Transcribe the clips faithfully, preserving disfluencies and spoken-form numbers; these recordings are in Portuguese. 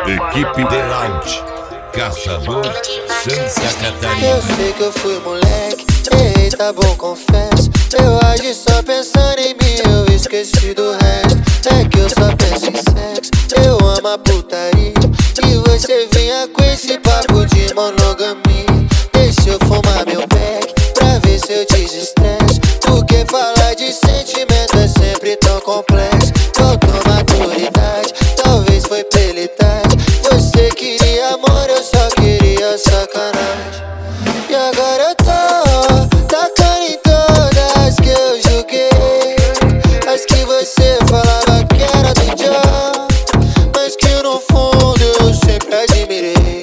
Equipe de Lounge, Caçador, Santa Catarina. Eu sei que eu fui moleque, ei, tá bom, confesso. Eu agi só pensando em mim, eu esqueci do resto. É que eu só penso em sexo, eu amo a putaria. E você vinha com esse papo de monogamia. Deixa eu fumar meu pack, pra ver se eu desestresso. Porque falar de sentimento é sempre tão complexo. Faltou maturidade, talvez foi pelitade. Você queria amor, eu só queria sacanagem. E agora eu tô tacando em todas que eu julguei. As que você falava que era do John, mas que no fundo eu sempre admirei.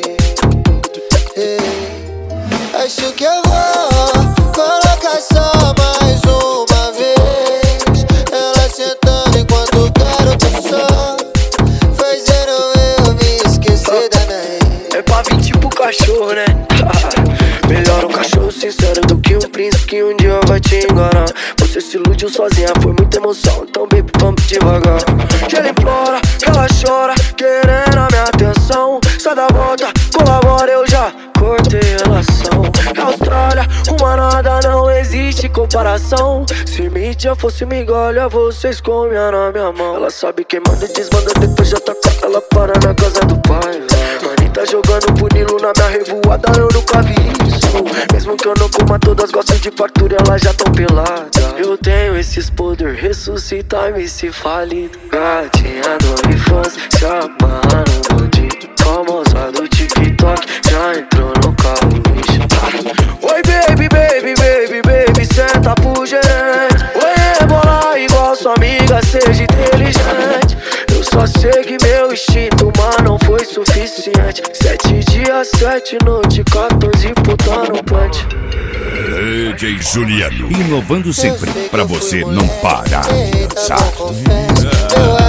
Ei, acho que eu vou colocar só mais uma vez. Ela sentando enquanto o garoto só, fazendo eu me esquecer da minha. É pra vir tipo cachorro, né? Melhor um cachorro sincero do que um príncipe que um dia vai te enganar. Você se iludiu sozinha, foi muita emoção, então baby, vamos devagar. Que ela implora, que ela chora, querendo a minha atenção. Sai da volta, colabora, eu já cortei relação. Austrália, uma nada, não existe comparação. Se mídia fosse migalha, vocês comiam na minha mão. Ela sabe quem manda e desmanda, depois já taca, ela para na casa do pai. Tá jogando punilo na minha revoada, eu nunca vi isso. Mesmo que eu não coma todas, gostam de fartura, elas já tão pelada. Eu tenho esses poder, ressuscitar me se falido. Gatinha do OnlyFans, se amarra no bandido. Famosa do TikTok, já entrou no carro lixo. Oi baby, baby, baby, baby, senta pro gerente. Oi rebola igual sua amiga, seja inteligente. Eu só segui meu instinto, mas não foi suficiente. Sete dias, sete noites, quatorze puta no plant. D J Juliano, inovando sempre, pra você não parar de dançar. Eu